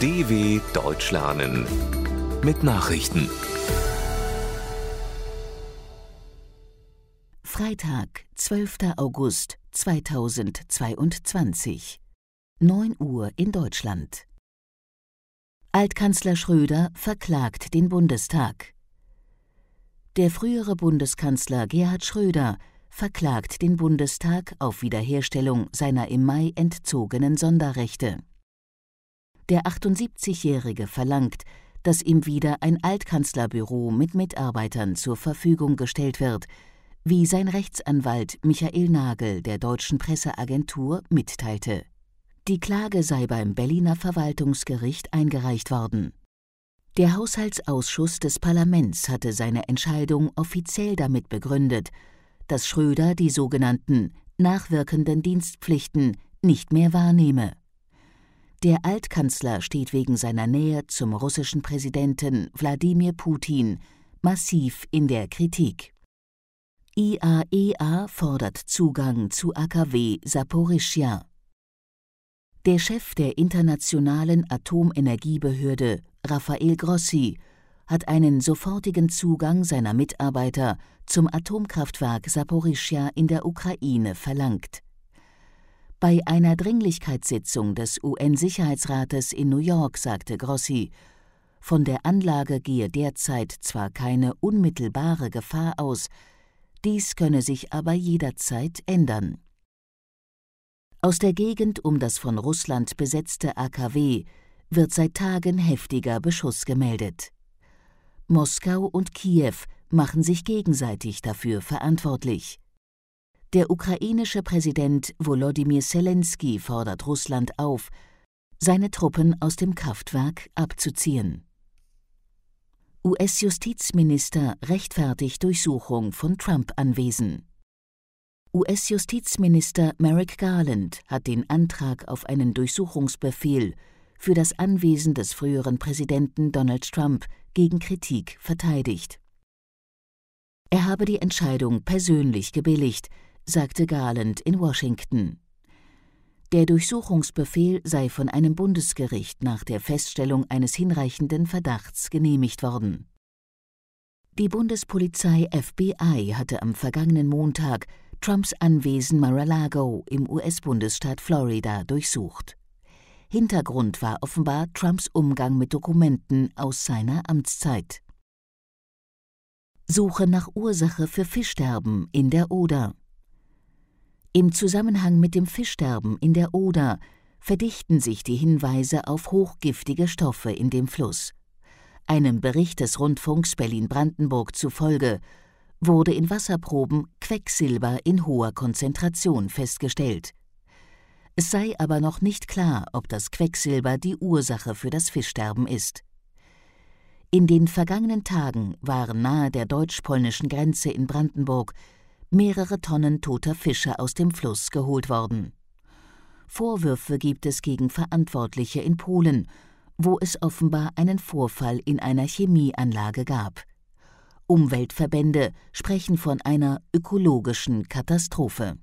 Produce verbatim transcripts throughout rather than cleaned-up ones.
D W Deutsch lernen mit Nachrichten. Freitag, zwölfter August zweitausendzweiundzwanzig, neun Uhr in Deutschland. Altkanzler Schröder verklagt den Bundestag. Der frühere Bundeskanzler Gerhard Schröder verklagt den Bundestag auf Wiederherstellung seiner im Mai entzogenen Sonderrechte. Der achtundsiebzigjährige verlangt, dass ihm wieder ein Altkanzlerbüro mit Mitarbeitern zur Verfügung gestellt wird, wie sein Rechtsanwalt Michael Nagel der Deutschen Presseagentur mitteilte. Die Klage sei beim Berliner Verwaltungsgericht eingereicht worden. Der Haushaltsausschuss des Parlaments hatte seine Entscheidung offiziell damit begründet, dass Schröder die sogenannten nachwirkenden Dienstpflichten nicht mehr wahrnehme. Der Altkanzler steht wegen seiner Nähe zum russischen Präsidenten Wladimir Putin massiv in der Kritik. I A E A fordert Zugang zu A K W Saporischschja. Der Chef der Internationalen Atomenergiebehörde, Rafael Grossi, hat einen sofortigen Zugang seiner Mitarbeiter zum Atomkraftwerk Saporischschja in der Ukraine verlangt. Bei einer Dringlichkeitssitzung des U N-Sicherheitsrates in New York sagte Grossi, von der Anlage gehe derzeit zwar keine unmittelbare Gefahr aus, dies könne sich aber jederzeit ändern. Aus der Gegend um das von Russland besetzte A K W wird seit Tagen heftiger Beschuss gemeldet. Moskau und Kiew machen sich gegenseitig dafür verantwortlich. Der ukrainische Präsident Volodymyr Zelensky fordert Russland auf, seine Truppen aus dem Kraftwerk abzuziehen. U S-Justizminister rechtfertigt Durchsuchung von Trump-Anwesen. U S-Justizminister Merrick Garland hat den Antrag auf einen Durchsuchungsbefehl für das Anwesen des früheren Präsidenten Donald Trump gegen Kritik verteidigt. Er habe die Entscheidung persönlich gebilligt, sagte Garland in Washington. Der Durchsuchungsbefehl sei von einem Bundesgericht nach der Feststellung eines hinreichenden Verdachts genehmigt worden. Die Bundespolizei F B I hatte am vergangenen Montag Trumps Anwesen Mar-a-Lago im U S-Bundesstaat Florida durchsucht. Hintergrund war offenbar Trumps Umgang mit Dokumenten aus seiner Amtszeit. Suche nach Ursache für Fischsterben in der Oder. Im Zusammenhang mit dem Fischsterben in der Oder verdichten sich die Hinweise auf hochgiftige Stoffe in dem Fluss. Einem Bericht des Rundfunks Berlin-Brandenburg zufolge wurde in Wasserproben Quecksilber in hoher Konzentration festgestellt. Es sei aber noch nicht klar, ob das Quecksilber die Ursache für das Fischsterben ist. In den vergangenen Tagen waren nahe der deutsch-polnischen Grenze in Brandenburg mehrere Tonnen toter Fische aus dem Fluss geholt worden. Vorwürfe gibt es gegen Verantwortliche in Polen, wo es offenbar einen Vorfall in einer Chemieanlage gab. Umweltverbände sprechen von einer ökologischen Katastrophe.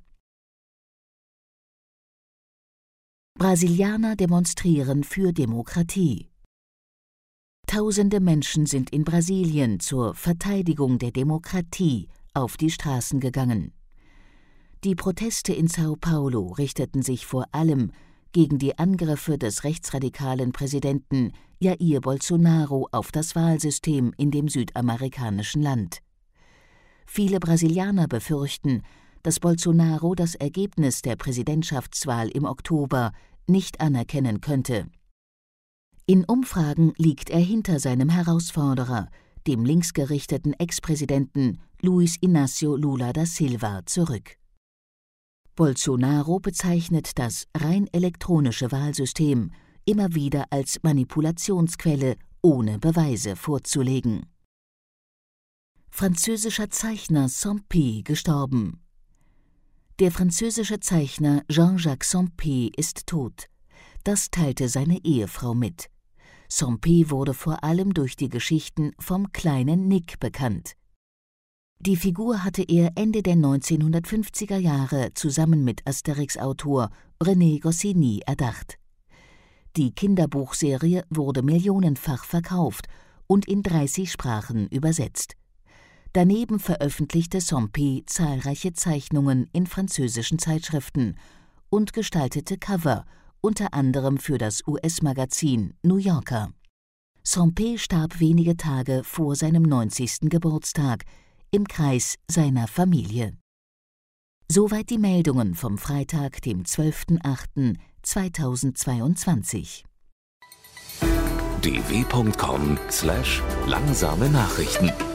Brasilianer demonstrieren für Demokratie. Tausende Menschen sind in Brasilien zur Verteidigung der Demokratie auf die Straßen gegangen. Die Proteste in São Paulo richteten sich vor allem gegen die Angriffe des rechtsradikalen Präsidenten Jair Bolsonaro auf das Wahlsystem in dem südamerikanischen Land. Viele Brasilianer befürchten, dass Bolsonaro das Ergebnis der Präsidentschaftswahl im Oktober nicht anerkennen könnte. In Umfragen liegt er hinter seinem Herausforderer, dem linksgerichteten Ex-Präsidenten Luiz Inácio Lula da Silva, zurück. Bolsonaro bezeichnet das rein elektronische Wahlsystem immer wieder als Manipulationsquelle, ohne Beweise vorzulegen. Französischer Zeichner Sampé gestorben. Der französische Zeichner Jean-Jacques Sampé ist tot. Das teilte seine Ehefrau mit. Sampé wurde vor allem durch die Geschichten vom kleinen Nick bekannt. Die Figur hatte er Ende der neunzehnhundertfünfziger Jahre zusammen mit Asterix-Autor René Goscinny erdacht. Die Kinderbuchserie wurde millionenfach verkauft und in dreißig Sprachen übersetzt. Daneben veröffentlichte Sampé zahlreiche Zeichnungen in französischen Zeitschriften und gestaltete Cover, unter anderem für das U S-Magazin New Yorker. Sampé starb wenige Tage vor seinem neunzigsten Geburtstag im Kreis seiner Familie. Soweit die Meldungen vom Freitag, dem zwölften achten zweitausendzweiundzwanzig. d w punkt com slash langsame Nachrichten